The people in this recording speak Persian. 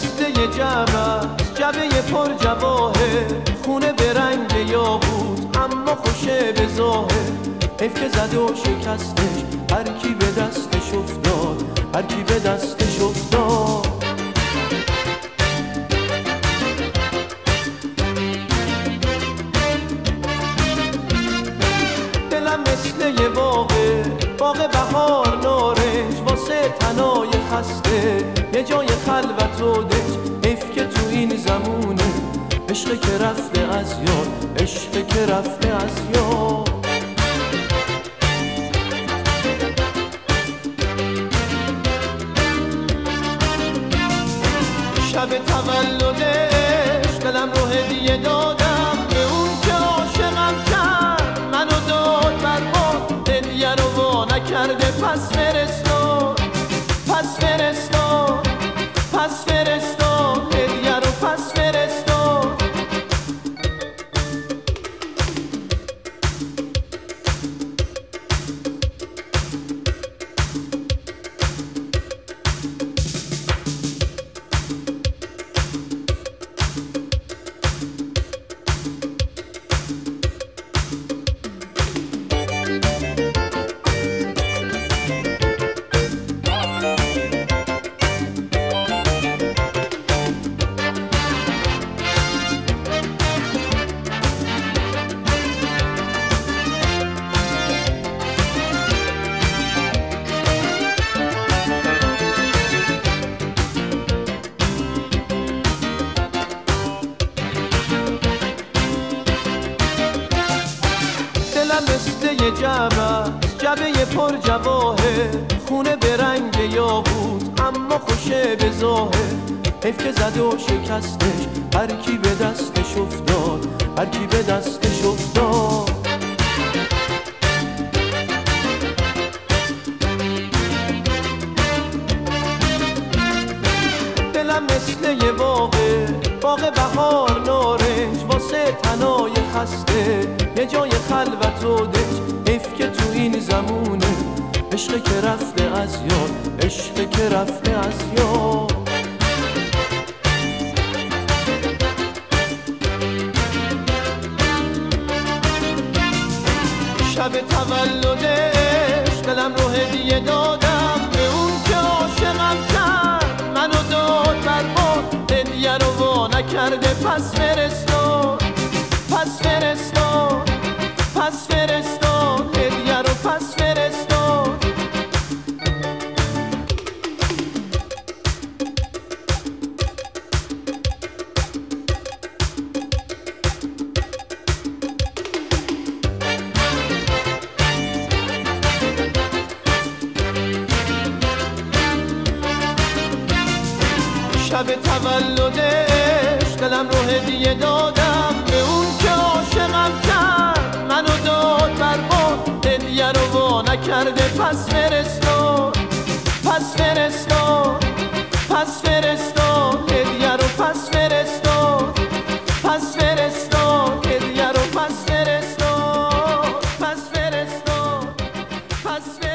مثل یه جعبه پر جواهر، خونه به رنگ یاقوت اما خوشه به ظاهر. حیف که زد و شکستش، هر کی به دستش افتاد، هر کی به دستش افتاد. دلم مثل یه باغ بهار نارنج، واسه تنای خسته یه جای خلوت و دنج. حیف که تو این زمونه عشق که رفته از یاد، عشق که رفته از یاد. شب تولدش دلم رو هدیه دادم به اون که عاشقم کرد، منو داد برباد، هدیه رو وا نکرده. پس فرستاد، پس فرستاد، پس فرستاد، هدیه رو پس فرستاد. مثل یه جعبه پر جواهر، خونه به رنگ یاقوت اما خوشه به ظاهر. حیف که زد و شکستش، هر کی به دستش افتاد، هر کی به دستش افتاد. دلم مثل یه باغ بهار نارنج، واسه تنای خسته یه جای خلوت و دنج. حیف که تو این زمونه عشق که رفته از یاد، عشق که رفته از یاد. شب تولدش دلم رو هدیه دادم به اون که عاشقم کرد، منو داد برباد، هدیه رو وا نکرده. پس فرستاد، پس فرستاد، پس فرستاد، هدیه رو پس فرستاد. شب تولدش دلم رو هدیه دادم به اون که عاشقم کرد، منو داد برباد، هدیه رو وا نکرده. پس فرستاد، پس فرستاد، پس فرستاد، هدیه رو پس فرستاد، پس فرستاد، هدیه رو پس فرستاد، پس فرستاد، پس فرستاد.